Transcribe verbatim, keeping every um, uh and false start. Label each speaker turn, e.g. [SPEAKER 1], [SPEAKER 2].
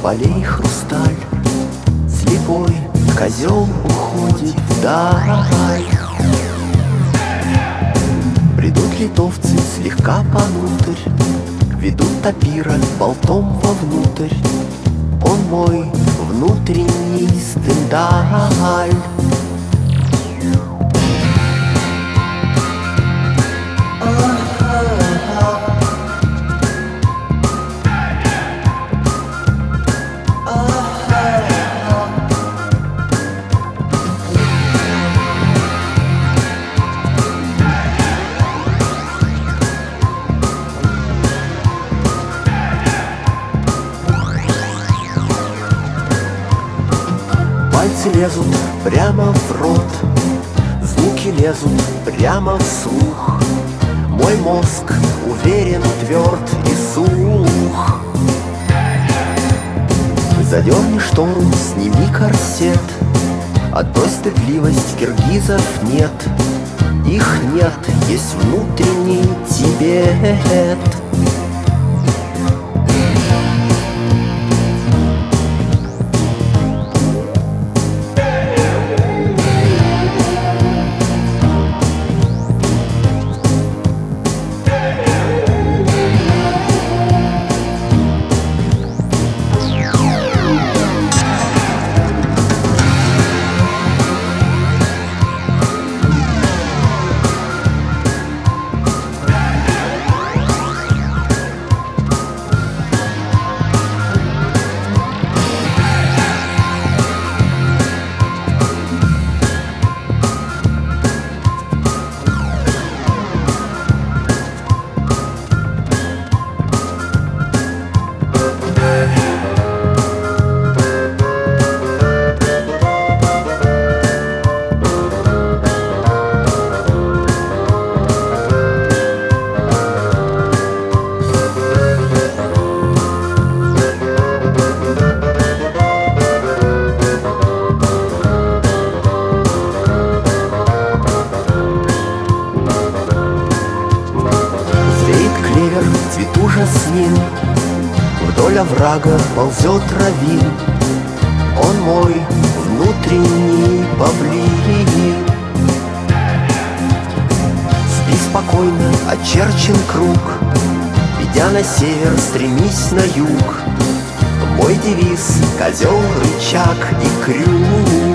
[SPEAKER 1] полей хрусталь. Слепой козел уходит вдаль. Бредут литовцы слегка понутрь, ведут тапира болтом вовнутрь. Он мой внутренний стендаль. Пальцы лезут прямо в рот, звуки лезут прямо в слух. Мой мозг уверен, тверд и сух. Задерни штору, сними корсет, отбрось стыдливость, киргизов нет. Их нет, есть внутренний Тибет. Цвет ужаснин, вдоль оврага ползет равин. Он мой внутренний павлин. Спи спокойно, очерчен круг, идя на север, стремись на юг. Мой девиз — козел, рычаг и крюк.